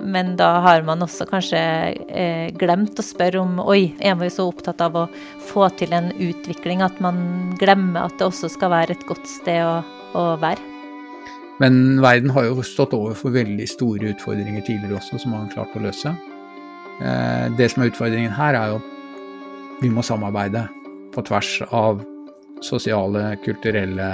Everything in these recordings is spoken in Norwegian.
Men da har man også kanskje glemt å spørre om, oi, man jo så opptatt av å få til en utvikling, at man glemmer at det også skal være et godt sted å være. Men verden har jo stått overfor veldig store utfordringer tidligere også, som man har klart å løse. Det som utfordringen her jo at vi må samarbeide på tvers av sosiale, kulturelle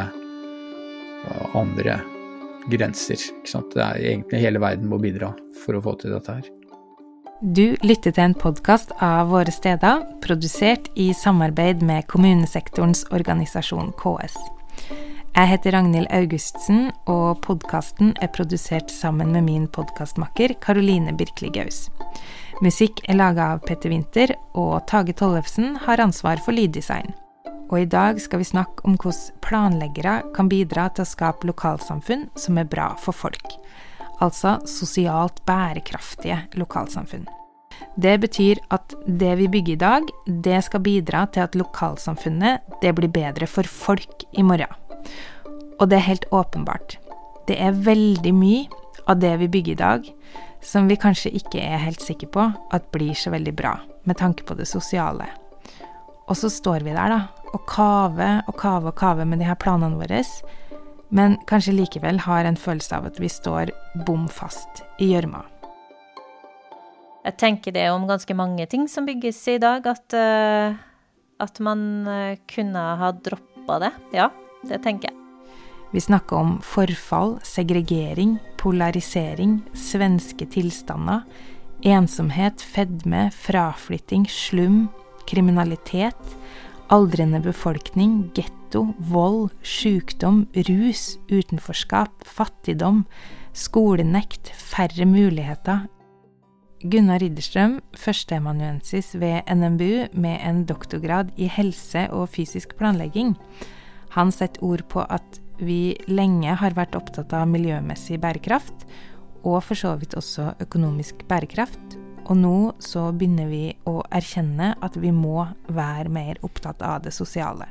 og andre grenser. Ikke sant? Det egentlig hele verden må bidra for å få til dette her. Du lytter til en podcast av Våre Steder, produsert i samarbeid med kommunesektorens organisasjon KS. Jeg heter Ragnhild Augustsen, og podcasten produsert sammen med min podcastmakker Karoline Birkli-Gaus. Musikk laget av Petter Winther, og Tage Tollefsen har ansvar for lyddesign. Og i dag skal vi snakke om hvordan planleggere kan bidra til å skape lokalsamfunn som bra for folk. Altså sosialt bærekraftige lokalsamfunn. Det betyr at det vi bygger i dag, det skal bidra til at lokalsamfunnet det blir bedre for folk i morgen. Og det helt åpenbart. Det veldig mye av det vi bygger i dag, som vi kanskje ikke helt sikre på at blir så veldig bra, med tanke på det sosiale. Og så står vi der da, og kave med de her planene våre, men kanskje likevel har en følelse av at vi står bom fast i gjørma. Jeg tenker det om ganske mange ting som bygges i dag, at man kunne ha droppet det. Ja, det tenker jeg. Vi snakker om forfall, segregering, polarisering, svenske tilstander, ensomhet, fedme, fraflytting, slum, kriminalitet, aldrende befolkning, ghetto, vold, sykdom, rus, utenforskap, fattigdom, skolenekt, færre muligheter. Gunnar Ridderstrøm, førsteamanuensis ved NMBU med en doktorgrad i helse og fysisk planlegging. Han setter ord på at vi lenge har vært opptatt av miljømessig bærekraft, og for så vidt også økonomisk bærekraft, og nå så begynner vi å erkjenne at vi må være mer opptatt av det sosiale.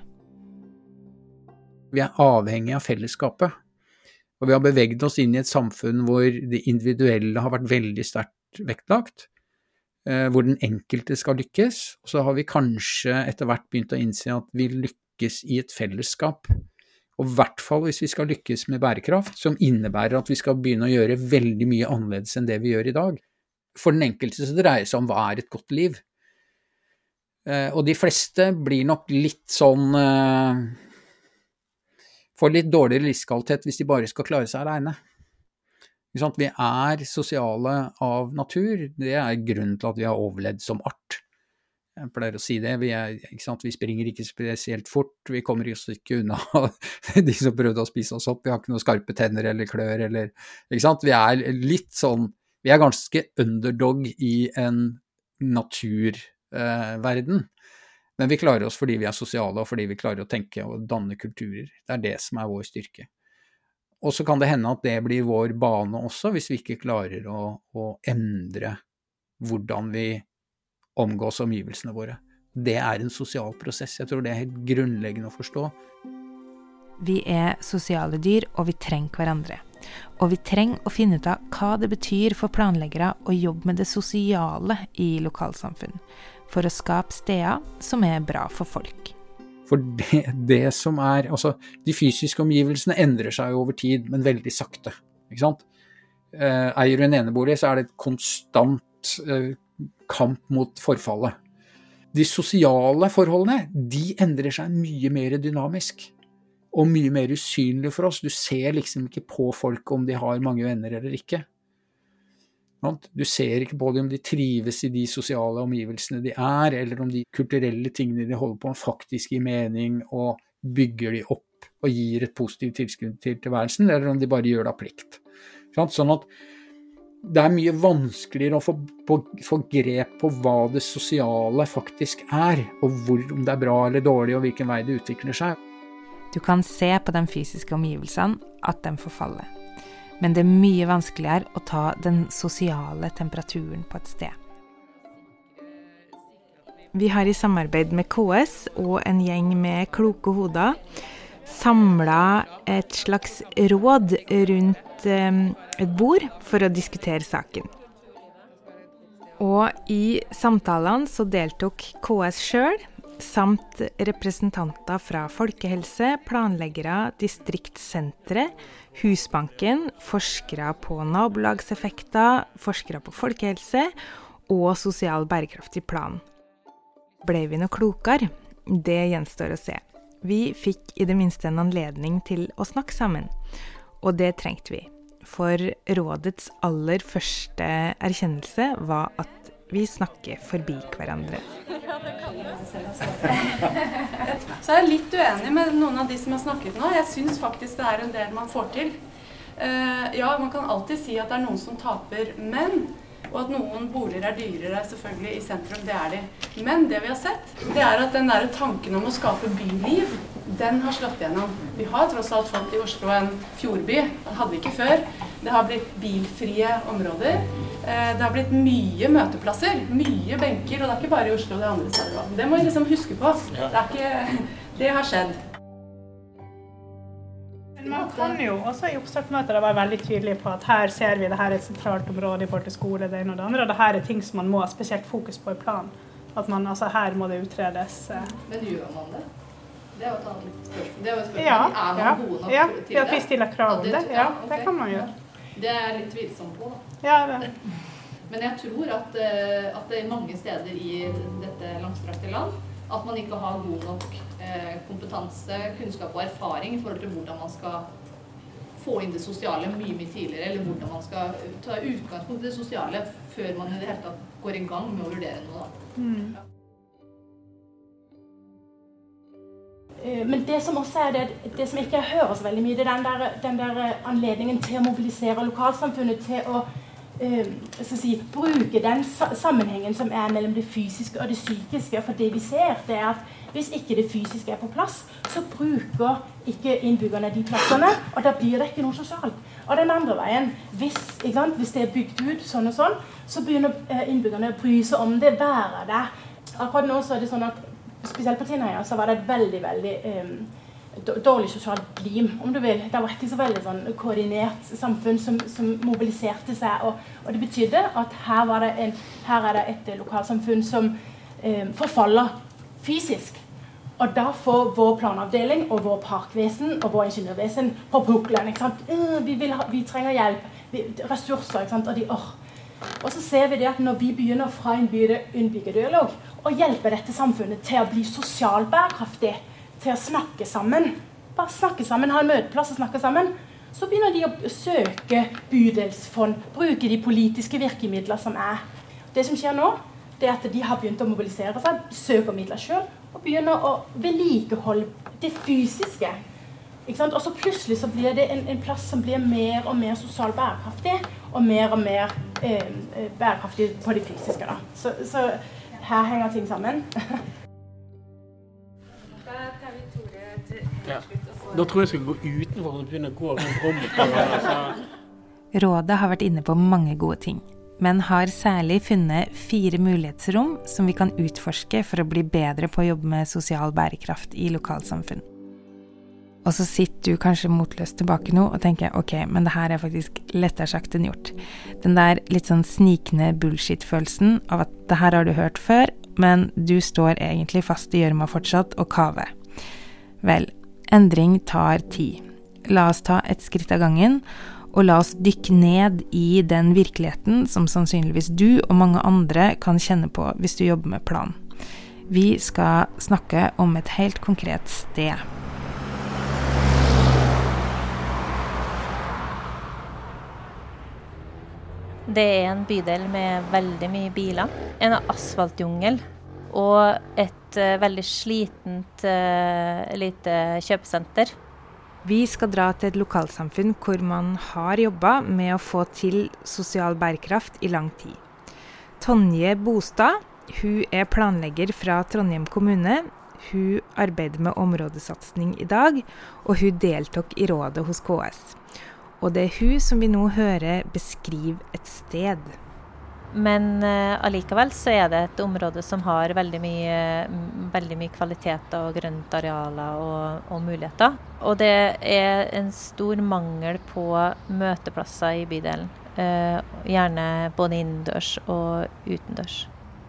Vi avhengig av fellesskapet, og vi har beveget oss inn i et samfunn hvor det individuelle har vært veldig sterkt vektlagt, hvor den enkelte skal lykkes, og så har vi kanskje etter hvert begynt å innse at vi lykkes i et fellesskap, og i hvert fall hvis vi skal lykkes med bærekraft, som innebærer at vi skal begynne å gjøre veldig mye annerledes enn det vi gjør i dag. For den enkelte så dreier det seg om hva et godt liv. Og de fleste blir nok litt sånn, får litt dårligere livskvalitet hvis de bare skal klare seg alene. Vi sosiale av natur, det grunnen til at vi har overlevd som art. Jeg pleier å si det, vi springer ikke spesielt fort, vi kommer ikke unna de som prøvde å spise oss opp, vi har ikke noen skarpe tenner eller klør, vi litt sånn, vi ganske underdog i en naturverden, men vi klarer oss fordi vi sosiale, og fordi vi klarer å tenke og danne kulturer, det det som vår styrke. Og så kan det hende at det blir vår bane også, hvis vi ikke klarer å endre hvordan vi omgås omgivelsene våre. Det en sosial prosess. Jeg tror det helt grunnleggende å forstå. Vi sosiale dyr, og vi trenger hverandre. Og vi trenger å finne ut av hva det betyr for planleggere å jobbe med det sosiale i lokalsamfunn, for å skape steder som bra for folk. For det som altså, de fysiske omgivelsene endrer seg over tid, men veldig sakte. Ikke sant? Eier du en enebolig, så det et konstant kamp mot forfallet. De sosiale forholdene, de endrer seg mye mer dynamisk, og mye mer usynlig for oss. Du ser liksom ikke på folk om de har mange venner eller ikke. Du ser ikke på dem om de trives i de sosiale omgivelsene de eller om de kulturelle tingene de holder på faktisk gir mening, og bygger de opp og gir et positivt tilskudd til tilværelsen, eller om de bare gjør det av plikt. Sånn at det mye vanskeligere å få grep på hva det sosiale faktisk og om det bra eller dårlig, og hvilken vei det utvikler seg. Du kan se på de fysiske omgivelsene at de forfaller, men det mye vanskeligere å ta den sosiale temperaturen på et sted. Vi har i samarbeid med KS og en gjeng med kloke hoder samlet et slags råd rundt et bord for å diskutere saken. Og i samtalene så deltok KS selv, samt representanter fra folkehelse, planleggere, distriktssentre, Husbanken, forskere på nabolagseffekter, forskere på folkehelse og sosial bærekraftig plan. Ble vi noe klokere? Det gjenstår å se. Vi fikk i det minste en anledning til å snakke sammen, og det trengte vi. For rådets aller første erkjennelse var at vi snakker forbi hverandre. Så jeg litt uenig med noen av de som har snakket nå. Jeg synes faktisk det en del man får til. Ja, man kan alltid si at det noen som taper, og at noen boliger dyrere selvfølgelig i sentrum, det de. Men det vi har sett, det at den der tanken om å skape byliv, den har slått gjennom. Vi har tross alt fått i Oslo en fjordby, det hadde vi ikke før. Det har blitt bilfrie områder. Det har blitt mye møteplasser, mye benker, og det ikke bare i Oslo, det andre steder også. Det må vi liksom huske på. Det har skjedd. Man kan jo også i oppstartsmøter være veldig tydelig på at her ser vi det her et sentralt område i forhold til skole, det ene og det andre, og det her ting som man må ha spesielt fokus på i planen. At man, altså her må det utredes. Men gjør man det? Det jo et annet spørsmål. Det jo et spørsmål. Ja, man gode nok til det? Ja, at vi stiller krav om det. Ja, det kan man gjøre. Det litt tvilsomt på, da. Ja, det. Men jeg tror at det mange steder i dette langstrakte land, at man ikke har god nok kompetanse, kunnskap og erfaring i forhold til hvordan man skal få inn det sosiale mye tidligere, eller hvordan man skal ta utgangspunkt i det sosiale før man i det hele tatt går i gang med å vurdere noe. Da. Men det som også det som ikke hører så veldig mye, det den der anledningen til å mobilisere lokalsamfunnet til å bruke den sammenhengen som mellom det fysiske og det psykiske, for det vi ser, det at hvis ikke det fysiske på plass, så bruker ikke innbyggerne de plassene, og da blir det ikke noe sosialt. Og den andre veien, hvis det bygd ut sånn og sånn, så begynner innbyggerne å bry seg om det, være det. Akkurat nå så det sånn at spesielt på Tindøya så var det et veldig dårlig sosialt lim, om du vil. Det var ikke så veldig sånn koordinert samfunn som mobiliserte seg, og det betydde at her det et lokalsamfunn som forfaller fysisk. Og da får vår planavdeling og vår parkvesen og vår ingeniørvesen på pukkelen, ikke sant? Vi trenger hjelp, ressurser, ikke sant? Og så ser vi det at når vi begynner fra en innbyggerdialog å hjelpe dette samfunnet til å bli sosialt bærekraftig, til å snakke sammen, bare snakke sammen, ha en møteplass og snakke sammen, så begynner de å søke bydelsfond, bruke de politiske virkemidler som Det som skjer nå, det at de har begynt å mobilisere seg, søker midler selv, og begynner å vedlikeholde det fysiske. Ikke sant? Og så plutselig så blir det en plass som blir mer og mer sosialt bærekraftig, og mer bærekraftig på det fysiske. Da. Så her henger ting sammen. Ja. Da tror jeg skal gå utenfor og begynne å gå rundt rommet. Rådet har vært inne på mange gode ting, men har særlig funnet 4 mulighetsrom som vi kan utforske for å bli bedre på å jobbe med sosial bærekraft i lokalsamfunn. Og så sitter du kanskje motløst tilbake nå og tenker, ok, men det her faktisk lettere sagt enn gjort. Den der litt sånn snikende bullshit-følelsen av at det her har du hørt før, men du står egentlig fast i gjørma fortsatt og kave. Vel, endring tar tid. La oss ta et skritt av gangen, og la oss dykke ned i den virkeligheten som sannsynligvis du og mange andre kan kjenne på hvis du jobber med plan. Vi skal snakke om et helt konkret sted. Det en bydel med veldig mye biler, en asfaltjungel og et veldig slitent lite kjøpesenter. Vi skal dra til et lokalsamfunn hvor man har jobbet med å få til sosial bærekraft i lang tid. Tonje Bostad, hun planlegger fra Trondheim kommune. Hun arbeider med områdesatsning i dag, og hun deltok i rådet hos KS. Og det hun som vi nå hører beskrive et sted. Men allikevel så det et område som har veldig mye kvaliteter og grønt arealer og muligheter. Og det en stor mangel på møteplasser i bydelen. gjerne både innendørs og utendørs.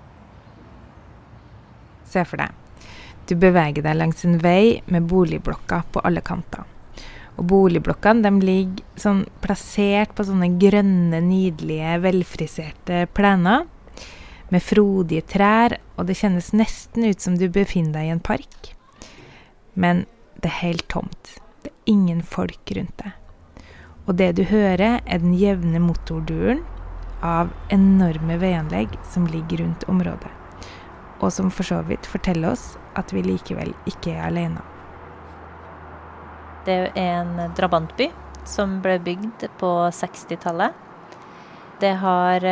Se for deg. Du beveger deg langs en vei med boligblokker på alle kanter. Og boligblokkene, de ligger sånn plassert på sånne grønne, nydelige, velfriserte plener, med frodige trær, og det kjennes nesten ut som du befinner deg i en park. Men det er helt tomt. Det er ingen folk rundt deg. Og det du hører den jevne motorduren av enorme veianlegg som ligger rundt området. Og som for så vidt forteller oss at vi likevel ikke alene. Det en drabantby som ble bygd på 60-tallet. Det har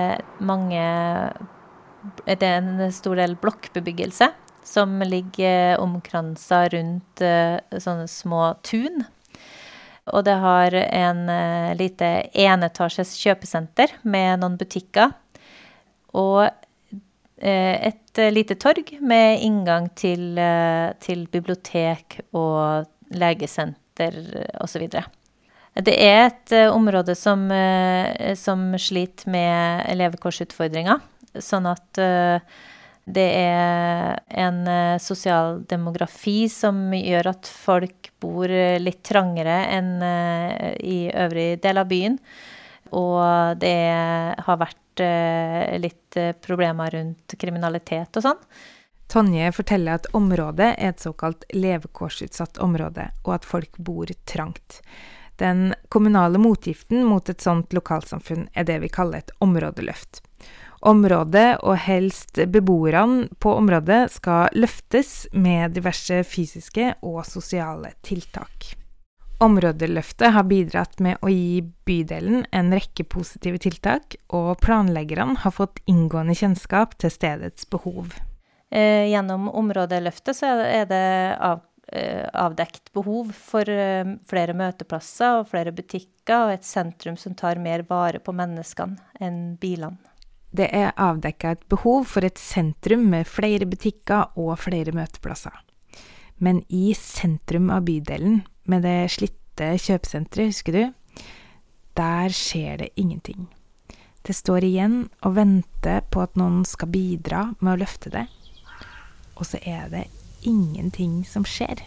det en stor del blokkbebyggelse som ligger omkranset rundt sånne små tun. Og det har en lite enetasjes kjøpesenter med noen butikker. Og et lite torg med inngang til bibliotek og legesenter og så videre. Det et område som sliter med levekårsutfordringer, sånn at det en sosial demografi som gjør at folk bor litt trangere enn i øvrig del av byen, og det har vært litt problemer rundt kriminalitet og sånn. Tonje forteller at området et såkalt levekårsutsatt område, og at folk bor trangt. Den kommunale motgiften mot et sånt lokalsamfunn det vi kaller et områdeløft. Området og helst beboerne på området skal løftes med diverse fysiske og sosiale tiltak. Områdeløftet har bidratt med å gi bydelen en rekke positive tiltak, og planleggerne har fått inngående kjennskap til stedets behov. Gjennom områdeløftet så det avdekt behov for flere møteplasser og flere butikker, og et sentrum som tar mer vare på menneskene enn bilene. Det avdekket et behov for et sentrum med flere butikker og flere møteplasser. Men i sentrum av bydelen, med det slitte kjøpesentret, husker du, der skjer det ingenting. Det står igjen og venter på at noen skal bidra med å løfte det. Og så det ingenting som skjer.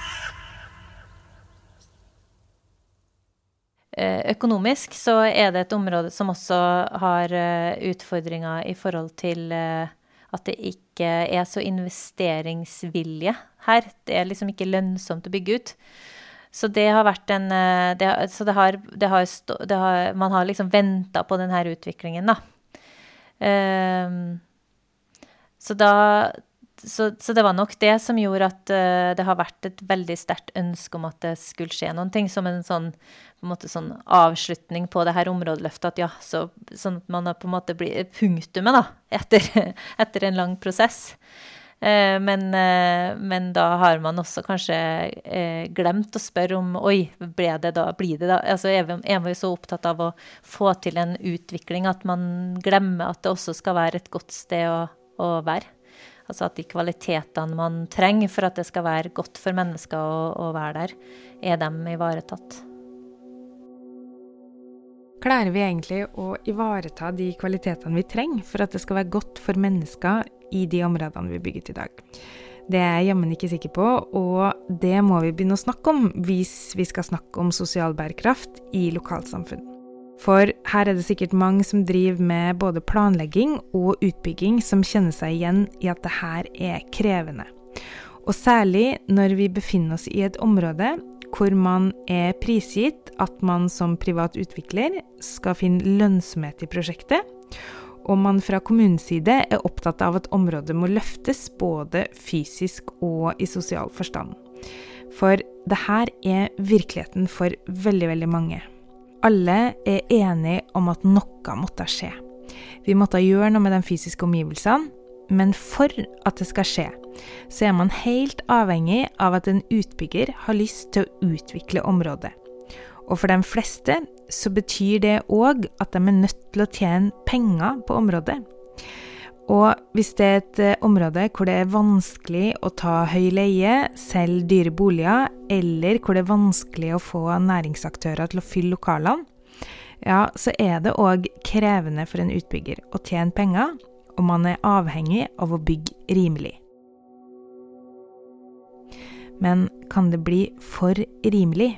Økonomisk så det et område som også har utfordringer i forhold til at det ikke så investeringsvilje her. Det liksom ikke lønnsomt å bygge ut. Så det har vært man har liksom ventet på den her utviklingen da. Så det var nok det som gjorde at det har vært et veldig sterkt ønske om at det skulle skje noen ting, som en sånn, på en måte sånn avslutning på det her områdeløftet, at ja, sånn at man har på en måte blitt punktumet da, etter en lang prosess. Men da har man også kanskje glemt å spørre om, blir det da? Altså vi så opptatt av å få til en utvikling, at man glemmer at det også skal være et godt sted å være. Altså at de kvalitetene man trenger for at det skal være godt for mennesker å være der, dem ivaretatt. Klarer vi egentlig å ivareta de kvalitetene vi trenger for at det skal være godt for mennesker i de områdene vi bygget i dag? Det jeg jammen ikke sikker på, og det må vi begynne å snakke om hvis vi skal snakke om sosial bærekraft i lokalsamfunn. For her det sikkert mange som driver med både planlegging og utbygging som kjenner seg igjen i at det her krevende. Og særlig når vi befinner oss i et område hvor man prisgitt at man som privat utvikler skal finne lønnsomhet i prosjektet, og man fra kommunens side opptatt av at området må løftes både fysisk og i sosial forstand. For det her virkeligheten for veldig, veldig mange. Alle enige om at noe måtte skje. Vi måtte gjøre noe med de fysiske omgivelsene, men for at det skal skje, så man helt avhengig av at en utbygger har lyst til å utvikle området. Og for de fleste så betyr det også at de nødt til å tjene penger på området. Og hvis det et område hvor det vanskelig å ta høy leie, selge dyre boliger, eller hvor det vanskelig å få næringsaktører til å fylle lokalene, Ja, så det også krevende for en utbygger å tjene penger, og man avhengig av å bygge rimelig. Men kan det bli for rimelig?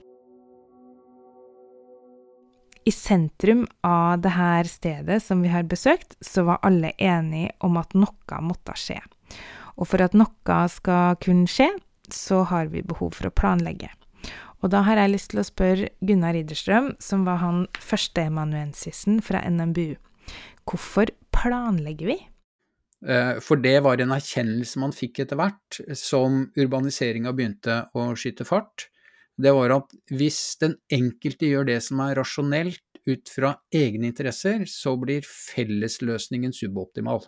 I sentrum av det her stedet som vi har besøkt, så var alle enige om at noe måtte skje. Og for at noe skal kunne skje, så har vi behov for å planlegge. Og da har jeg lyst til å spørre Gunnar Ridderstrøm, som var han første amanuensisen fra NMBU. Hvorfor planlegger vi? For det var en erkjennelse man fikk etter hvert, som urbaniseringen begynte å skyte fart. Det var at hvis den enkelte gjør det som rasjonelt ut fra egne interesser, så blir fellesløsningen suboptimal.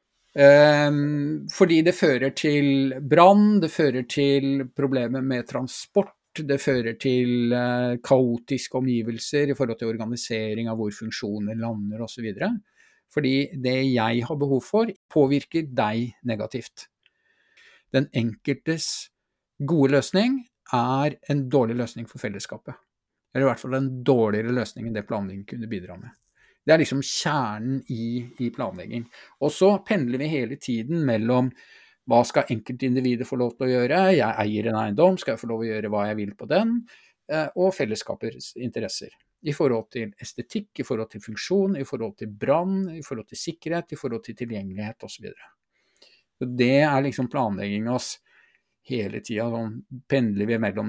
Fordi det fører til brann, det fører til problemer med transport, det fører til kaotiske omgivelser i forhold til organisering av hvor funksjoner lander og så videre. Fordi det jeg har behov for, påvirker deg negativt. Den enkeltes gode løsning en dårlig løsning for fellesskapet. Eller i hvert fall en dårligere løsning enn det planlegging kunne bidra med. Det liksom kjernen i planlegging. Og så pendler vi hele tiden mellom hva skal enkeltindividet få lov til å gjøre, jeg eier en eiendom, skal jeg få lov til å gjøre hva jeg vil på den, og fellesskapets interesser. I forhold til estetikk, i forhold til funksjon, i forhold til brann, i forhold til sikkerhet, i forhold til tilgjengelighet osv. Det liksom planlegging oss hele tiden, sånn pendler vi mellom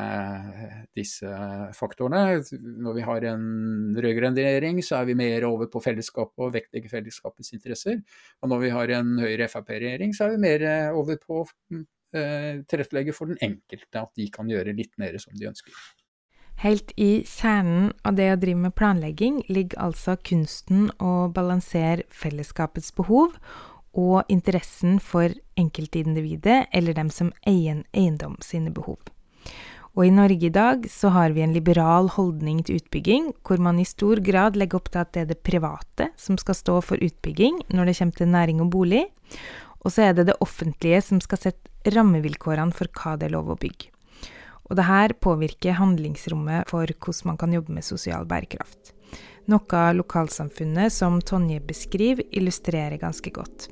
disse faktorene. Når vi har en rød-grønn regjering, så vi mer over på fellesskapet og vektlegger fellesskapets interesser. Og når vi har en Høyre-FrP-regjering, så vi mer over på tilrettelegge for den enkelte, at de kan gjøre litt mer som de ønsker. Helt i kjernen av det å drive med planlegging ligger altså kunsten å balansere fellesskapets behov og interessen for enkeltindividet eller dem som eier en eiendom sine behov. Og i Norge i dag så har vi en liberal holdning til utbygging, hvor man i stor grad legger opp til at det det private som skal stå for utbygging når det kommer til næring og bolig, og så det offentlige som skal sette rammevilkårene for hva det lov å bygge. Og det her påvirker handlingsrommet for hvordan man kan jobbe med sosial bærekraft. Noe lokalsamfunnet som Tonje beskriver illustrerer ganske godt.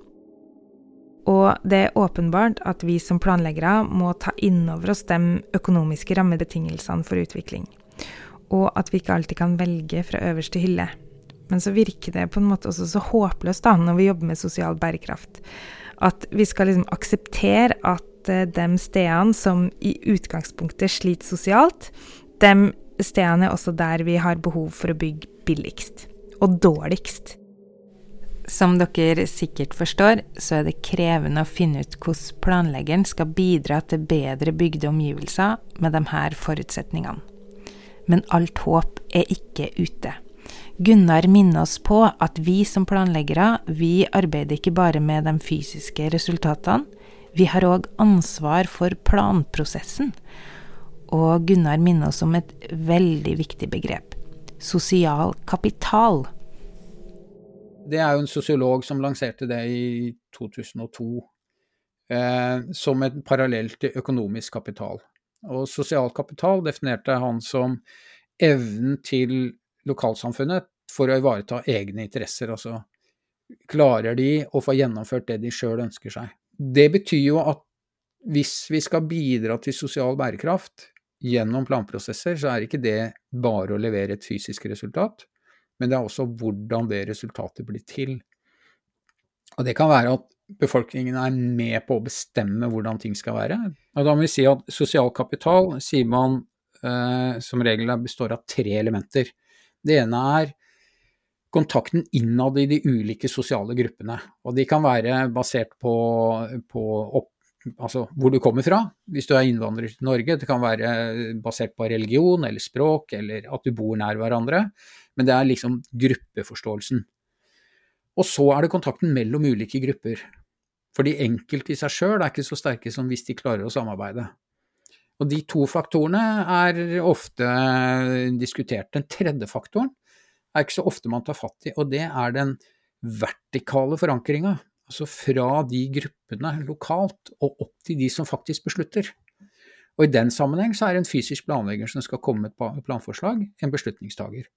Og det åpenbart at vi som planleggere må ta inn over oss de økonomiske rammebetingelsene for utvikling. Og at vi ikke alltid kan velge fra øverste hylle. Men så virker det på en måte også så håpløst da, når vi jobber med sosial bærekraft. At vi skal akseptere at de stedene som i utgangspunktet sliter sosialt, de stedene også der vi har behov for å bygge billigst og dårligst. Som dere sikkert forstår, så det krevende å finne ut hvordan planleggeren skal bidra til bedre bygde omgivelser med de her forutsetningene. Men alt håp ikke ute. Gunnar minner oss på at vi som planleggere, vi arbeider ikke bare med de fysiske resultatene, vi har også ansvar for planprosessen. Og Gunnar minner oss om et veldig viktig begrep. Sosial kapital. Det jo en sosiolog som lanserte det i 2002 som et parallell til økonomisk kapital. Og sosial kapital definerte han som evnen til lokalsamfunnet for å ivareta egne interesser. Altså klarer de å få gjennomført det de selv ønsker seg. Det betyr jo at hvis vi skal bidra til sosial bærekraft gjennom planprosesser, så ikke det bare å levere et fysisk resultat, men det også hvordan det resultatet blir til. Og det kan være at befolkningen med på å bestemme hvordan ting skal være. Og da må vi si at sosial kapital, sier man som regel består av 3 elementer. Det ene kontakten innad i de ulike sosiale gruppene, og de kan være basert på altså hvor du kommer fra, hvis du innvandrer til Norge. Det kan være basert på religion eller språk, eller at du bor nær hverandre, men det liksom gruppeforståelsen. Og så det kontakten mellom ulike grupper, fordi enkelte i seg selv ikke så sterke som hvis de klarer å samarbeide. Og de 2 faktorene ofte diskutert. Den tredje faktoren ikke så ofte man tar fatt i, og det den vertikale forankringen, altså fra de gruppene lokalt og opp til de som faktisk beslutter. Og i den sammenheng så en fysisk planlegger som skal komme med et planforslag, en beslutningstager.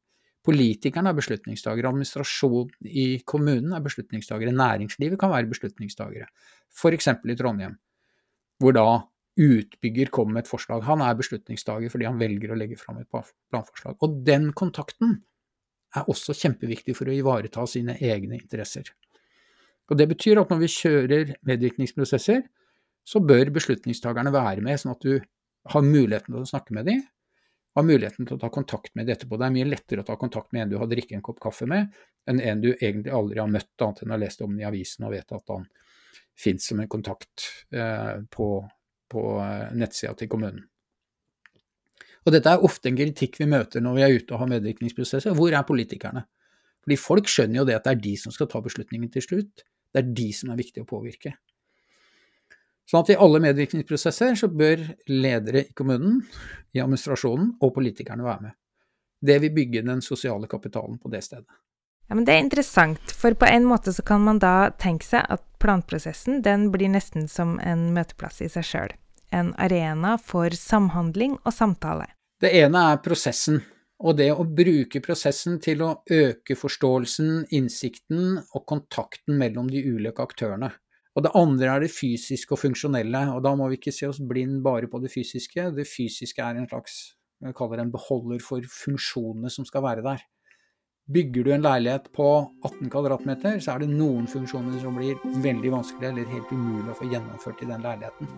Politikerne er beslutningstagere, administrasjon i kommunen er beslutningstagere, næringslivet kan være beslutningstagere. For eksempel i Trondheim, hvor da utbygger kommer med et forslag. Han er beslutningstager fordi han velger å legge fram et planforslag. Og den kontakten er også kjempeviktig for å ivareta sine egne interesser. Og det betyr at når vi kjører medvirkningsprosesser, så bør beslutningstagerne være med, sånn at du har muligheten til å snakke med dem, har muligheten til å ta kontakt med det etterpå. Det er mye lettere å ta kontakt med en du har drikket en kopp kaffe med, enn en du egentlig aldri har møtt, annet enn å ha lest om den i avisen og vet at han finnes som en kontakt på nettsida til kommunen. Og dette er ofte en kritikk vi møter når vi er ute og har medvirkningsprosesser. Hvor er politikerne? Fordi folk skjønner jo det at det er de som skal ta beslutningen til slutt. Det er de som er viktige å påvirke. Sånn at i alle medvirkningsprosesser så bør ledere i kommunen, i administrasjonen og politikerne være med. Det vil bygge den sosiale kapitalen på det stedet. Ja, men det er interessant, for på en måte så kan man da tenke seg at planprosessen, den blir nesten som en møteplass i seg selv. En arena for samhandling og samtale. Det ene er prosessen, og det å bruke prosessen til å øke forståelsen, innsikten og kontakten mellom de ulike aktørene. Og det andre er det fysiske og funksjonelle, og da må vi ikke se oss blind bare på det fysiske. Det fysiske er en slags, jeg kaller det en beholder for funksjonene som skal være der. Bygger du en leilighet på 18 kvadratmeter, så er det noen funksjoner som blir veldig vanskelig eller helt umulig å få gjennomført i den leiligheten.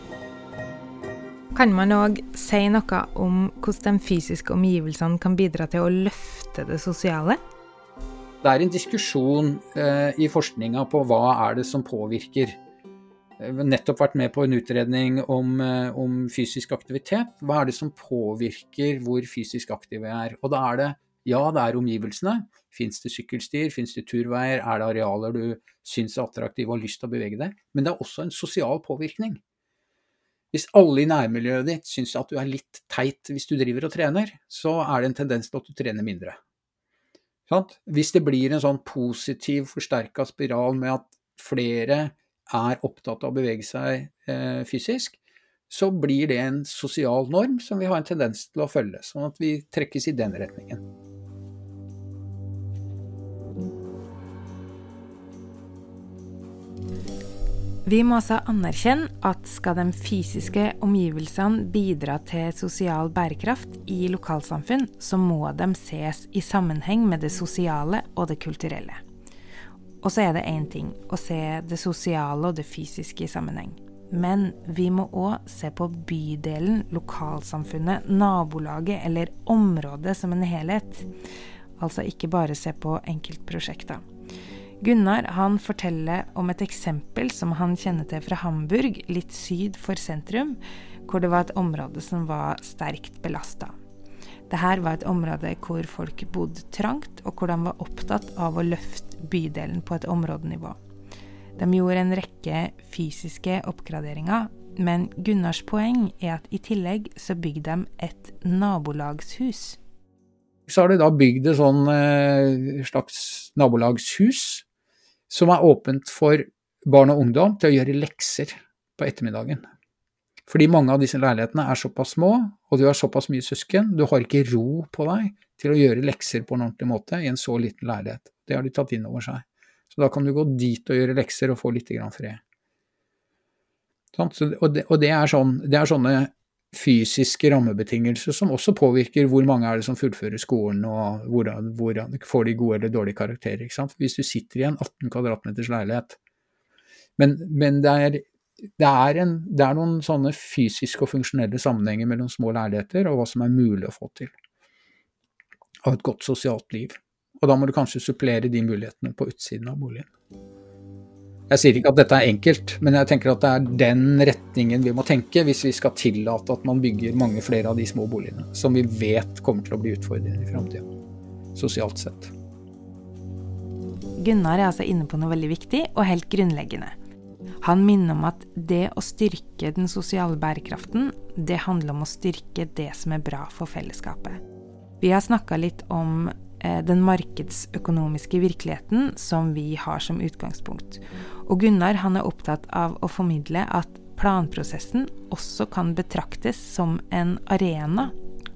Kan man også si noe om hvordan de fysiske omgivelsene kan bidra til å løfte det sosiale? Det er en diskusjon i forskninga på hva er det som påvirker. Jeg har nettopp vært med på en utredning om fysisk aktivitet. Hva er det som påvirker hvor fysisk aktive vi er? Og da er det, ja, det er omgivelsene. Finnes det sykkelstier? Finnes det turveier? Er det arealer du synes er attraktive og har lyst til å bevege deg? Men det er også en sosial påvirkning. Hvis alle i nærmiljøet ditt synes at du er litt teit hvis du driver og trener, så er det en tendens til at du trener mindre. Hvis det blir en sånn positiv, forsterket spiral med at flere er opptatt av å bevege seg fysisk, så blir det en sosial norm som vi har en tendens til å følge, sånn at vi trekkes i den retningen. Vi må altså anerkjenne at skal de fysiske omgivelsene bidra til sosial bærekraft i lokalsamfunn, så må de ses i sammenheng med det sosiale og det kulturelle. Og så er det en ting å se det sosiale og det fysiske i sammenheng. Men vi må også se på bydelen, lokalsamfunnet, nabolaget eller området som en helhet. Altså ikke bare se på enkeltprosjekter. Gunnar, han forteller om et eksempel som han kjenner til fra Hamburg, litt syd for sentrum, hvor det var et område som var sterkt belastet. Dette var et område hvor folk bodde trangt, og hvor de var opptatt av å løfte bydelen på et områdenivå. De gjorde en rekke fysiske oppgraderinger, men Gunnars poeng er at i tillegg så bygde de et nabolagshus. Så har de da bygd et sånn slags nabolagshus, som er åpent for barn og ungdom til å gjøre lekser på ettermiddagen. Fordi mange av disse leilighetene er såpass små, og du har såpass mye søsken, du har ikke ro på deg til å gjøre lekser på en ordentlig måte i en så liten leilighet. Det har de tatt inn over seg. Så da kan du gå dit og gjøre lekser og få litt grann fred. Og det er sånne fysiske rammebetingelser som også påvirker hvor mange er det som fullfører skolen, og hvordan får de gode eller dårlige karakterer, ikke sant? Hvis du sitter i en 18 kvadratmeters leilighet. Men det er noen sånne fysiske og funksjonelle sammenhenger mellom små leiligheter og hva som er mulig å få til av et godt sosialt liv. Og da må du kanskje supplere de mulighetene på utsiden av boligen. Jeg sier ikke at dette er enkelt, men jeg tenker at det er den retningen vi må tenke hvis vi skal tillate at man bygger mange flere av de små boligene, som vi vet kommer til å bli utfordrende i fremtiden, sosialt sett. Gunnar er altså inne på noe veldig viktig og helt grunnleggende. Han minner om at det å styrke den sosiale bærekraften, det handler om å styrke det som er bra for fellesskapet. Vi har snakket litt om den markedsøkonomiske virkeligheten som vi har som utgangspunkt. Og Gunnar, han er opptatt av å formidle at planprosessen også kan betraktes som en arena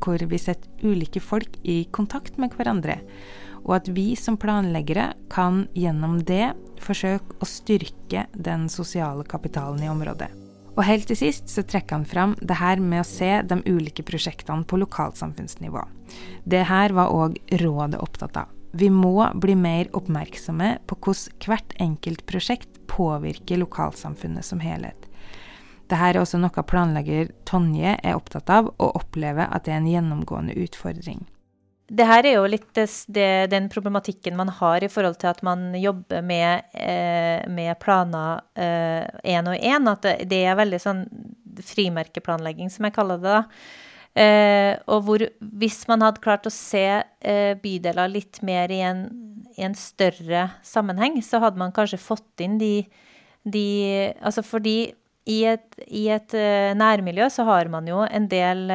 hvor vi setter ulike folk i kontakt med hverandre, og at vi som planleggere kan gjennom det forsøke å styrke den sosiale kapitalen i området. Og helt til sist så trekker han fram det her med å se de ulike prosjektene på lokalsamfunnsnivå. Det her var også rådet opptatt av. Vi må bli mer oppmerksomme på hvordan hvert enkelt prosjekt påvirker lokalsamfunnet som helhet. Dette er også noe planlegger Tonje er opptatt av, og opplever at det er en gjennomgående utfordring. Det her er jo litt den problematikken man har i forhold til at man jobber med planer en og en, at det er veldig sånn frimerkeplanlegging, som jeg kaller det da. Og hvor, hvis man hadde klart å se bydeler litt mer i en større sammenheng, så hadde man kanskje fått inn altså fordi i et nærmiljø så har man jo en del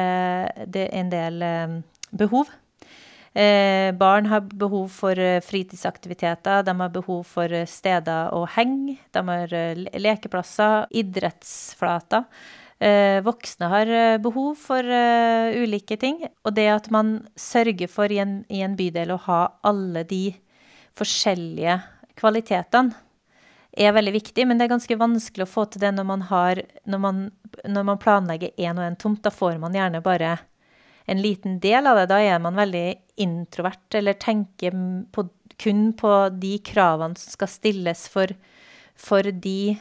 behov. Barn har behov for fritidsaktiviteter, de har behov for steder å henge, de har lekeplasser, idrettsflater. Voksne har behov for ulike ting, og det at man sørger for i en bydel å ha alle de forskjellige kvalitetene er veldig viktig, men det er ganske vanskelig å få til det når man planlegger en og en tomt. Da får man gjerne bare en liten del av det. Da er man veldig introvert, eller tenker kun på de kravene som skal stilles for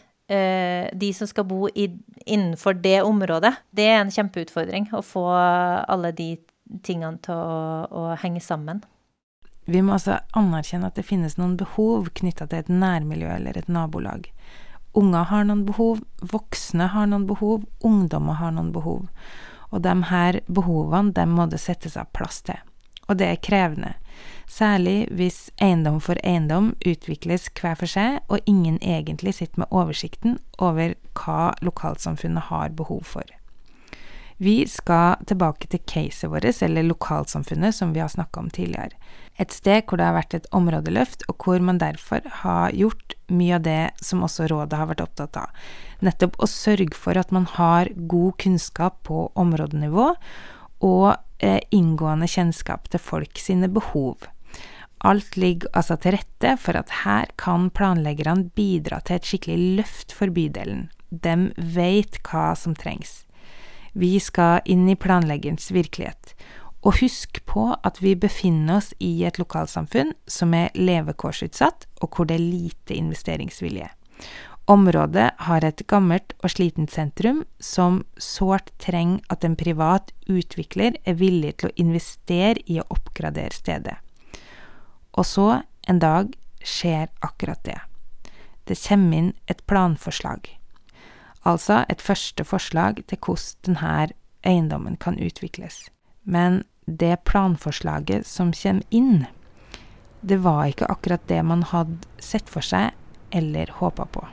de som skal bo innenfor det området. Det er en kjempeutfordring å få alle de tingene til å henge sammen. Vi må altså anerkjenne at det finnes noen behov knyttet til et nærmiljø eller et nabolag. Unger har noen behov, voksne har noen behov, ungdommer har noen behov. Og de her behovene, dem må det settes av plass til. Og det er krevende. Særlig hvis eiendom for eiendom utvikles hver for seg, og ingen egentlig sitter med oversikten over hva lokalsamfunnet har behov for. Vi skal tilbake til caset vårt, eller lokalsamfunnet, som vi har snakket om tidligere. Et sted hvor det har vært et områdeløft, og hvor man derfor har gjort mye av det som også rådet har vært opptatt av. Nettopp å sørge for at man har god kunnskap på områdenivå, og inngående kjennskap til folk sine behov. Alt ligger altså til rette for at her kan planleggerne bidra til et skikkelig løft for bydelen. De vet hva som trengs. Vi skal inn i planleggerens virkelighet, og husk på at vi befinner oss i et lokalsamfunn som er levekårsutsatt, og hvor det er lite investeringsvilje. Området har et gammelt og slitent sentrum som sårt trenger at en privat utvikler er villig til å investere i å oppgradere stedet. Og så, en dag, skjer akkurat det. Det kommer inn et planforslag. Altså et første forslag til hvordan denne eiendommen kan utvikles. Men det planforslaget som kommer inn, det var ikke akkurat det man hadde sett for seg eller håpet på.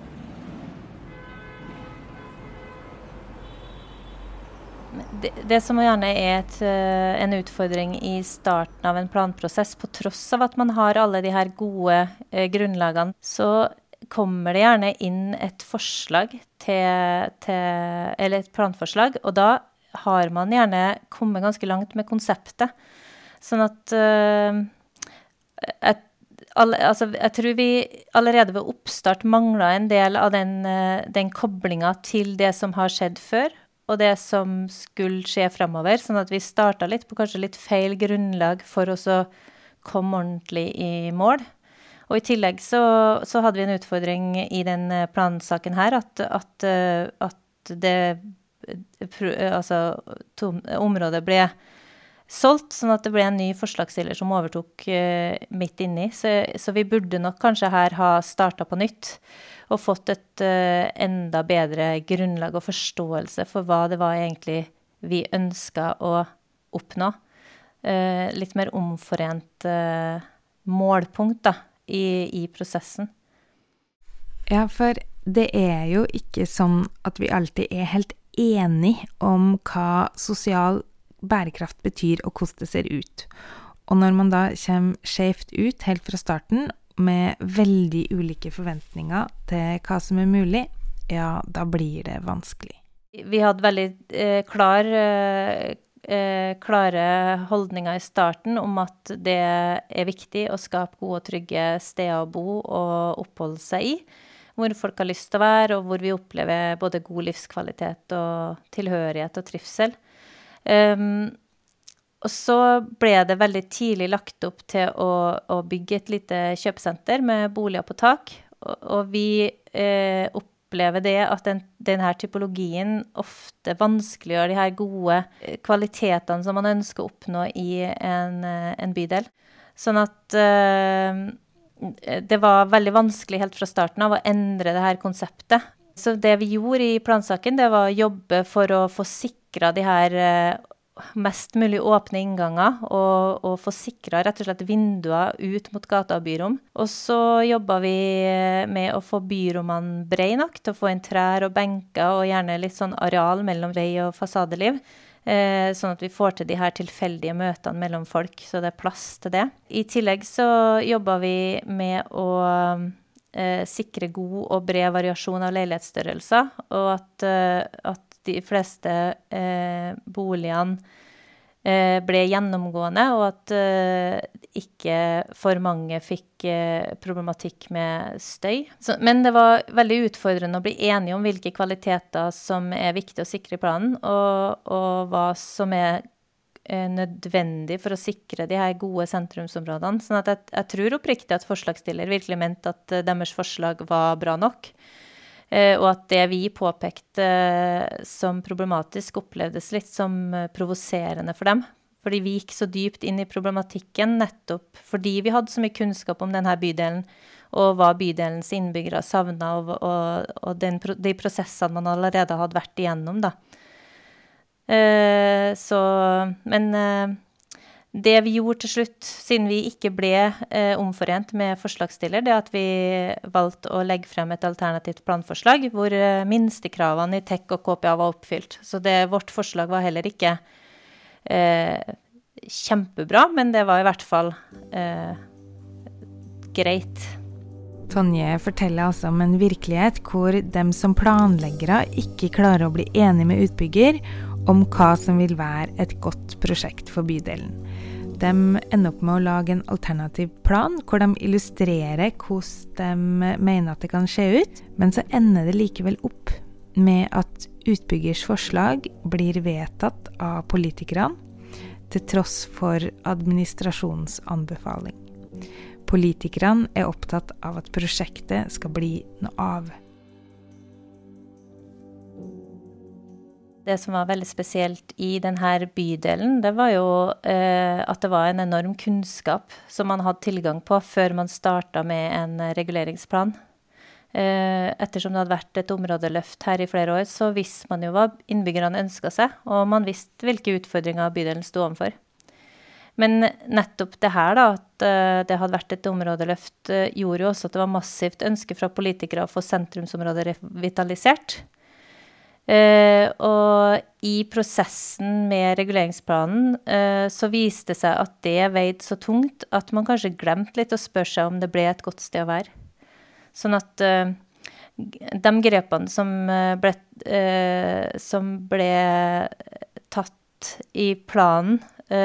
Det som gjerne er en utfordring i starten av en planprosess, på tross av at man har alle de her gode grunnlagene, så kommer det gjerne inn et forslag eller et planforslag, og da har man gjerne kommet ganske langt med konseptet. Sånn at jeg tror vi allerede ved oppstart manglet en del av den koblingen til det som har skjedd før, og det som skulle skje fremover, sånn at vi startet litt på kanskje litt feil grunnlag for oss å komme ordentlig i mål. Og i tillegg så hadde vi en utfordring i den plansaken her, at området ble solgt, sånn at det ble en ny forslagsstiller som overtok midt inni. Så vi burde nok kanskje her ha startet på nytt, og fått et enda bedre grunnlag og forståelse for hva det var egentlig vi ønsket å oppnå. Litt mer omforent målpunkt da, i prosessen. Ja, for det er jo ikke sånn at vi alltid er helt enige om hva sosial bærekraft betyr og hvordan det ser ut. Og når man da kommer skjevt ut helt fra starten, med veldig ulike forventninger til hva som er mulig, ja, da blir det vanskelig. Vi hadde veldig klar klare holdninger i starten om at det viktig å skape gode og trygge steder å bo og oppholde seg i, hvor folk har lyst til å være, og hvor vi opplever både god livskvalitet og tilhørighet og trivsel. Og så ble det veldig tidlig lagt opp til å bygge et lite kjøpesenter med boliger på tak, og vi opplever det at denne typologien ofte vanskeliggjør de her gode kvalitetene som man ønsker å oppnå i en bydel. Sånn at det var veldig vanskelig helt fra starten av å endre det her konseptet. Så det vi gjorde i plansaken, det var å jobbe for å få sikret de her mest mulig åpne innganger og få sikret rett og slett vinduer ut mot gata og byrom. Og så jobbet vi med å få byrommene brede nok til å få inn trær og benker og gjerne litt sånn areal mellom vei og fasadeliv, sånn at vi får til de her tilfeldige møtene mellom folk, så det plass til det. I tillegg så jobbet vi med å sikre god og bred variasjon av leilighetsstørrelser, og at de fleste boligene ble gjennomgående, og at ikke for mange fikk problematikk med støy. Men det var veldig utfordrende å bli enige om hvilke kvaliteter som viktig å sikre i planen, og hva som nødvendig for å sikre de her gode sentrumsområdene. Sånn at jeg tror oppriktig at forslagsstiller virkelig mente at deres forslag var bra nok, og at det vi påpekte som problematisk opplevdes litt som provoserende for dem. Fordi vi gikk så dypt inn i problematikken nettopp fordi vi hadde så mye kunnskap om denne bydelen, og hva bydelens innbyggere savnet, og de prosessene man allerede hadde vært igjennom, da. Men det vi gjorde til slutt, siden vi ikke ble omforent med forslagsstiller, det at vi valgte å legge frem et alternativt planforslag, hvor minstekravene i TEK og KPA var oppfylt. Så vårt forslag var heller ikke kjempebra, men det var i hvert fall greit. Tonje forteller altså om en virkelighet hvor dem som planleggere ikke klarer å bli enige med utbygger om hva som vil være et godt prosjekt for bydelen. De ender opp med å lage en alternativ plan, hvor de illustrerer hvordan de mener at det kan se ut, men så ender det likevel opp med at utbyggers forslag blir vedtatt av politikerne, til tross for administrasjonens anbefaling. Politikerne opptatt av at prosjektet skal bli noe av. Det som var veldig spesielt i denne bydelen, det var jo at det var en enorm kunnskap som man hadde tilgang på før man startet med en reguleringsplan. Ettersom det hadde vært et områdeløft her i flere år, så visste man jo hva innbyggerne ønsket seg, og man visste hvilke utfordringer bydelen stod overfor. Men nettopp det her da, at det hadde vært et områdeløft, gjorde jo også at det var massivt ønske fra politikere å få sentrumsområdet revitalisert. Og i prosessen med reguleringsplanen så viste det seg at det veide så tungt at man kanskje glemte litt å spørre seg om det ble et godt sted å være. Sånn at de grepene som ble tatt i planen,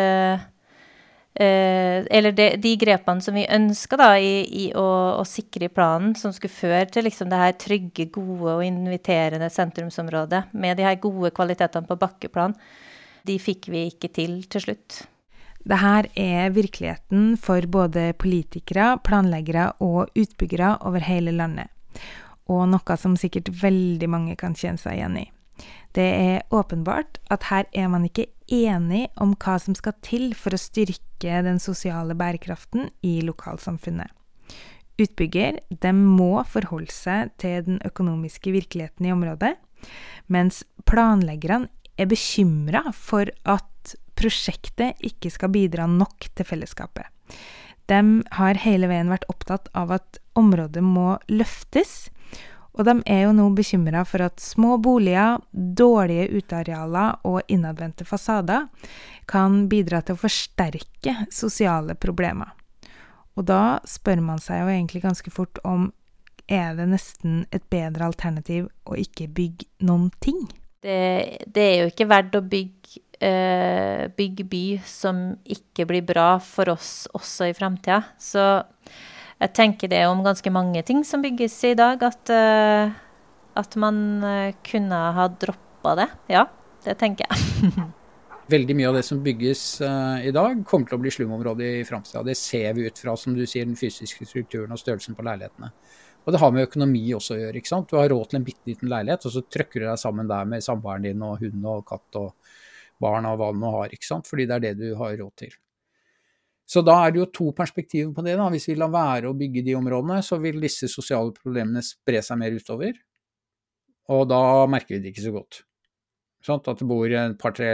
eller de grepene som vi ønsket da, i å sikre i planen, som skulle føre til liksom det her trygge, gode og inviterende sentrumsområdet, med de her gode kvalitetene på bakkeplan, de fikk vi ikke til slutt. Dette virkeligheten for både politikere, planleggere og utbyggere over hele landet, og noe som sikkert veldig mange kan kjenne seg igjen i. Det åpenbart at her man ikke enig om hva som skal til for å styrke den sosiale bærekraften i lokalsamfunnet. Utbygger, de må forholde seg til den økonomiske virkeligheten i området, mens planleggerne bekymret for at prosjektet ikke skal bidra nok til fellesskapet. De har hele veien vært opptatt av at området må løftes, og de jo nå bekymret for at små boliger, dårlige utearealer og innadvendte fasader kan bidra til å forsterke sosiale problemer. Og da spør man seg jo egentlig ganske fort om det nesten et bedre alternativ å ikke bygge noen ting? Det jo ikke verdt å bygge bygge by som ikke blir bra for oss også i fremtiden. Så jeg tenker det om ganske mange ting som bygges i dag, at man kunne ha droppet det. Ja, det tenker jeg. Veldig mye av det som bygges i dag kommer til å bli slumområde i fremtiden. Det ser vi ut fra, som du sier, den fysiske strukturen og størrelsen på leilighetene. Og det har med økonomi også å gjøre, ikke sant? Du har råd til en bitteliten leilighet, og så trykker du deg sammen der med samboeren din og hund og katt og barn og hva du nå har, ikke sant? Fordi det er det du har råd til. Så da er det jo to perspektiver på det da. Hvis vi lar være å bygge de områdene, så vil disse sosiale problemene spre seg mer utover, og da merker vi det ikke så godt. Sånn at det bor et par-tre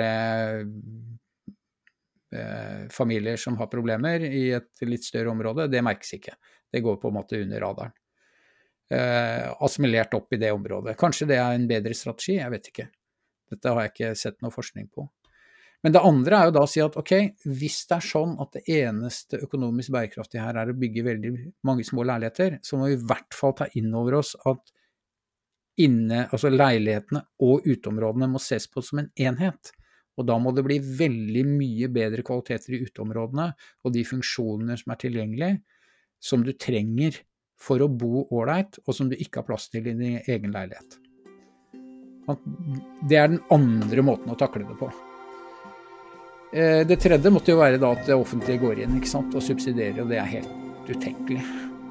familier som har problemer i et litt større område, det merkes ikke. Det går på en måte under radaren. Assimilert opp i det området. Kanskje det er en bedre strategi, jeg vet ikke. Dette har jeg ikke sett noe forskning på. Men det andre er jo da å si at ok, hvis det er sånn at det eneste økonomisk bærekraftige her er å bygge veldig mange små leiligheter, så må vi i hvert fall ta inn over oss at altså leilighetene og uteområdene må ses på som en enhet. Og da må det bli veldig mye bedre kvaliteter i uteområdene og de funksjonene som er tilgjengelige, som du trenger for å bo ålreit, og som du ikke har plass til i din egen leilighet. Det er den andre måten å takle det på. Det tredje måtte jo være da at det offentlige går inn, ikke sant, og subsidierer, og det er helt utenkelig.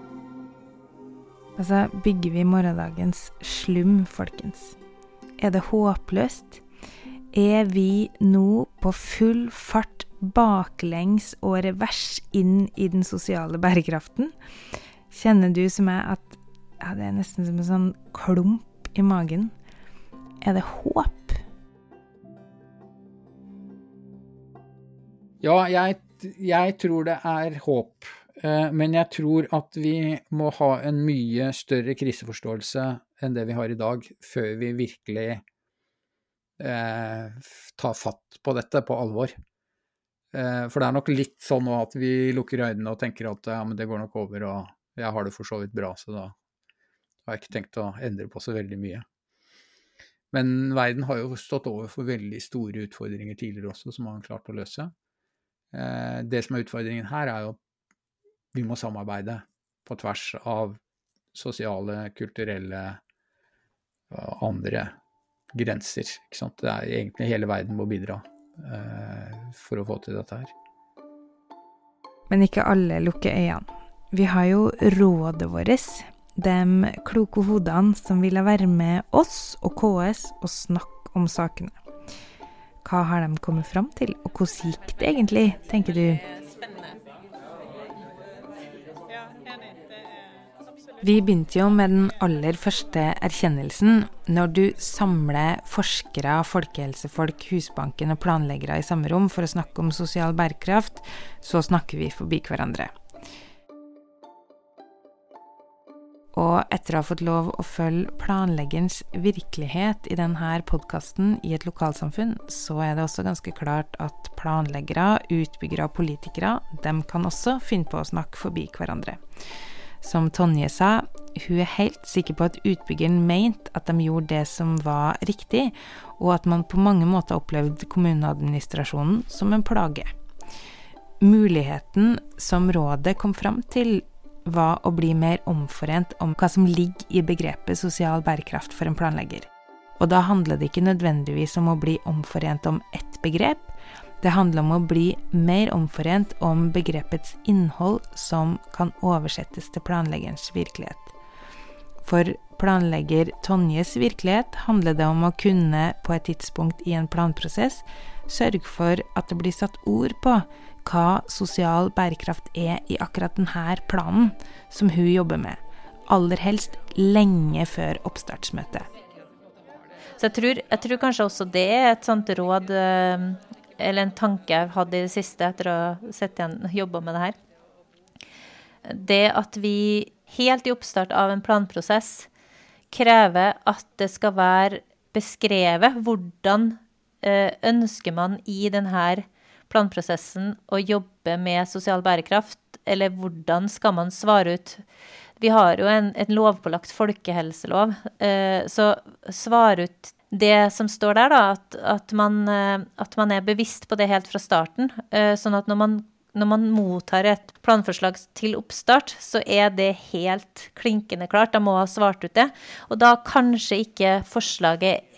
Altså, bygger vi morgendagens slum, folkens? Er det håpløst? Er vi nå på full fart baklengs og revers inn i den sosiale bærekraften? Kjenner du som er at det er nesten som en sånn klump i magen? Er det håp? Ja, jeg tror det er håp, men jeg tror at vi må ha en mye større kriseforståelse enn det vi har i dag, før vi virkelig tar fatt på dette på alvor. For det er nok litt sånn nå at vi lukker øynene og tenker at ja, men det går nok over, og jeg har det for så vidt bra, så da har jeg ikke tenkt å endre på så veldig mye. Men verden har jo stått overfor veldig store utfordringer tidligere også, som man har klart å løse. Det som er utfordringen her er jo at vi må samarbeide på tvers av sosiale, kulturelle og andre grenser, ikke sant? Det er egentlig hele verden må bidra for å få til dette her. Men ikke alle lukker øynene. Vi har jo rådet vårt, de kloke hodene som ville være med oss og KS og snakke om sakene. Hva har de kommet fram til, og hvordan gikk det egentlig, tenker du? Vi begynte jo med den aller første erkjennelsen. Når du samler forskere, folkehelsefolk, Husbanken og planleggere i samme rom for å snakke om sosial bærekraft, så snakker vi forbi hverandre. Og etter å ha fått lov å følge planleggerens virkelighet i denne podcasten i et lokalsamfunn, så er det også ganske klart at planleggere, utbyggere og politikere, de kan også finne på å snakke forbi hverandre. Som Tonje sa, hun er helt sikker på at utbyggeren mente at de gjorde det som var riktig, og at man på mange måter opplevde kommuneadministrasjonen som en plage. Muligheten som rådet kom fram til var å bli mer omforent om hva som ligger i begrepet sosial bærekraft for en planlegger. Og da handler det ikke nødvendigvis om å bli omforent om ett begrep, det handler om å bli mer omforent om begrepets innhold som kan oversettes til planleggerens virkelighet. For planlegger Tonjes virkelighet handler det om å kunne på et tidspunkt i en planprosess sørge for at det blir satt ord på hva sosial bærekraft er i akkurat denne planen som hun jobber med, aller helst lenge før oppstartsmøtet. Så jeg tror kanskje også det er et sånt råd, eller en tanke jeg hadde i det siste etter å jobbe med det her. Det at vi helt i oppstart av en planprosess krever at det skal være beskrevet hvordan ønsker man i denne planprosessen å jobbe med sosial bærekraft, eller hvordan skal man svare ut? Vi har jo en lovpålagt folkehelselov, så svare ut det som står der da, at man bevisst på det helt fra starten, sånn at når man mottar et planforslag til oppstart, så det helt klinkende klart, da må ha svart ut det, og da kanskje ikke forslaget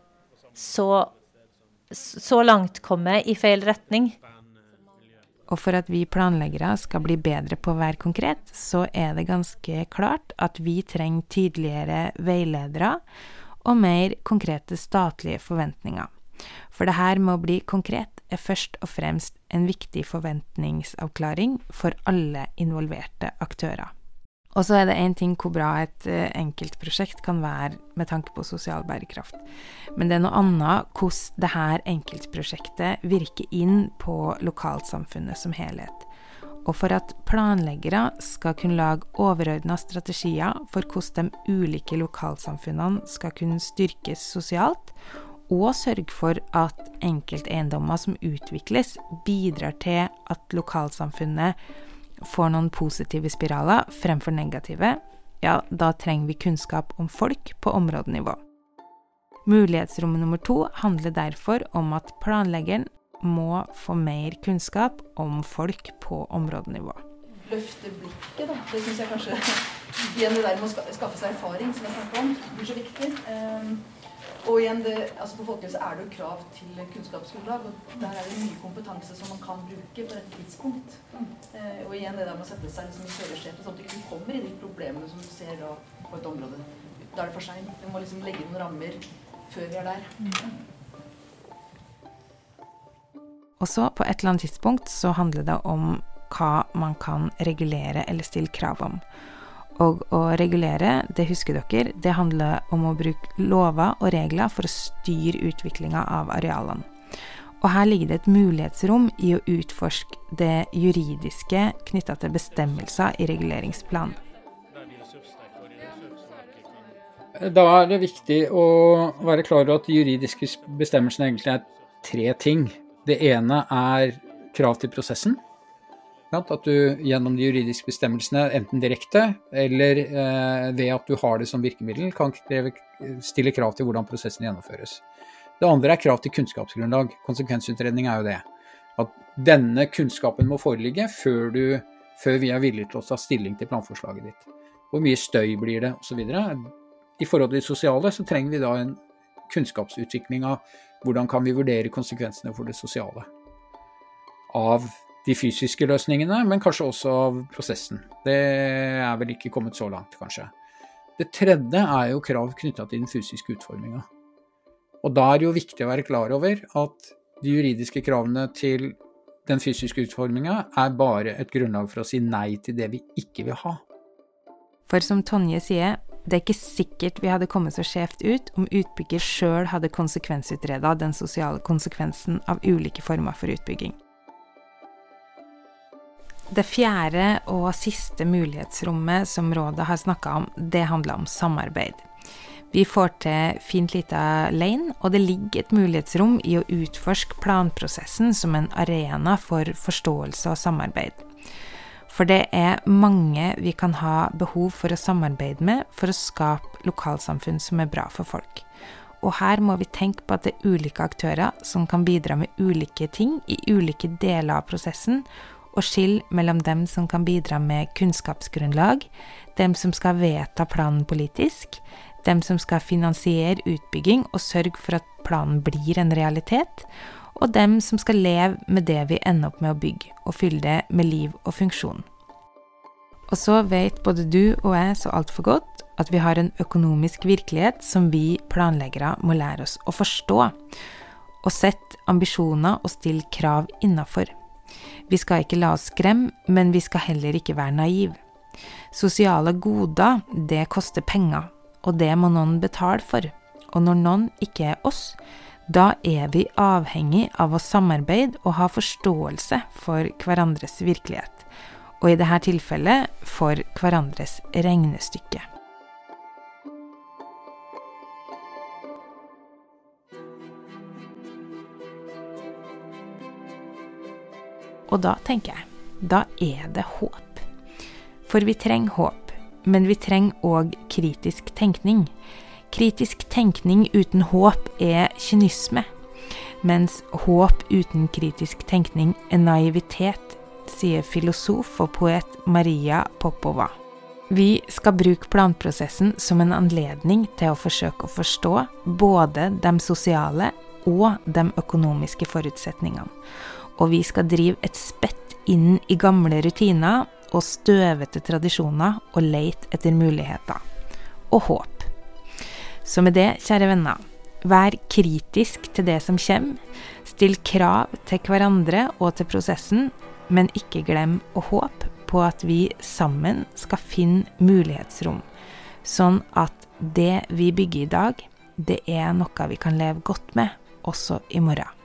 så langt komme i feil retning. Og for at vi planleggere skal bli bedre på å være konkret, så det ganske klart at vi trenger tydeligere veiledere og mer konkrete statlige forventninger. For det her med å bli konkret først og fremst en viktig forventningsavklaring for alle involverte aktører. Og så det en ting hvor bra et enkelt prosjekt kan være med tanke på sosial bærekraft. Men det noe annet hvordan det her enkeltprosjektet virker inn på lokalsamfunnet som helhet. Og for at planleggere skal kunne lage overordnede strategier for hvordan de ulike lokalsamfunnene skal kunne styrkes sosialt, og sørge for at enkelteiendommer som utvikles bidrar til at lokalsamfunnet får noen positive spiraler fremfor negative, da trenger vi kunnskap om folk på områdenivå. Mulighetsrom nummer 2 handler derfor om at planleggeren må få mer kunnskap om folk på områdenivå. Løfte blikket, da. Det synes jeg kanskje, igjen det der med å skaffe seg erfaring, som jeg snakket om, blir så viktig. Og igjen, på folkehelse det jo krav til kunnskapsgrunnlag, og der det mye kompetanse som man kan bruke på et tidspunkt. Og igjen, det der med å sette seg liksom i førersetet, sånn at du ikke kommer i de problemene som du ser da, på et område. Da det for sent. Du må liksom legge noen rammer før vi der. Og så på et eller annet tidspunkt så handler det om hva man kan regulere eller stille krav om. Og å regulere, det husker dere, det handler om å bruke lover og regler for å styre utviklingen av arealene. Og her ligger det et mulighetsrom i å utforske det juridiske knyttet til bestemmelser i reguleringsplanen. Da det viktig å være klar over at de juridiske bestemmelsene egentlig 3 ting. Det ene krav til prosessen. At du gjennom de juridiske bestemmelsene, enten direkte eller ved at du har det som virkemiddel, kan stille krav til hvordan prosessen gjennomføres. Det andre krav til kunnskapsgrunnlag. Konsekvensutredning jo det. At denne kunnskapen må foreligge før vi villige til å ta stilling til planforslaget ditt. Hvor mye støy blir det, og så videre. I forhold til det sosiale så trenger vi da en kunnskapsutvikling av hvordan kan vi vurdere konsekvensene for det sosiale. Av de fysiske løsningene, men kanskje også av prosessen. Det vel ikke kommet så langt, kanskje. Det tredje jo krav knyttet til den fysiske utformingen. Og da det jo viktig å være klar over at de juridiske kravene til den fysiske utformingen bare et grunnlag for å si nei til det vi ikke vil ha. For som Tonje sier, det ikke sikkert vi hadde kommet så skjevt ut om utbygger selv hadde konsekvensutredet den sosiale konsekvensen av ulike former for utbygging. Det 4. og siste mulighetsrommet som rådet har snakket om, det handler om samarbeid. Vi får til fint lite lane, og det ligger et mulighetsrom i å utforske planprosessen som en arena for forståelse og samarbeid. For det mange vi kan ha behov for å samarbeide med for å skape lokalsamfunn som bra for folk. Og her må vi tenke på at det ulike aktører som kan bidra med ulike ting i ulike deler av prosessen, og skille mellom dem som kan bidra med kunnskapsgrunnlag, dem som skal vedta planen politisk, dem som skal finansiere utbygging og sørge for at planen blir en realitet, og dem som skal leve med det vi ender opp med å bygge, og fylle det med liv og funksjon. Og så vet både du og jeg så alt for godt at vi har en økonomisk virkelighet som vi planleggere må lære oss å forstå, og sette ambisjoner og stille krav innenfor. Vi skal ikke la oss skremme, men vi skal heller ikke være naiv. Sosiale goder, det koster penger, og det må noen betale for. Og når noen ikke oss, da vi avhengig av å samarbeide og ha forståelse for hverandres virkelighet. Og i dette tilfellet for hverandres regnestykke. Og da tenker jeg, da det håp. For vi trenger håp, men vi trenger også kritisk tenkning. Kritisk tenkning uten håp kynisme, mens håp uten kritisk tenkning naivitet, sier filosof og poet Maria Popova. Vi skal bruke planprosessen som en anledning til å forsøke å forstå både de sosiale og de økonomiske forutsetningene. Og vi skal drive et spett inn i gamle rutiner og støvete tradisjoner og lete etter muligheter. Og håp. Så med det, kjære venner, vær kritisk til det som kommer, still krav til hverandre og til prosessen, men ikke glem å håpe på at vi sammen skal finne mulighetsrom, sånn at det vi bygger i dag, det noe vi kan leve godt med, også i morgen.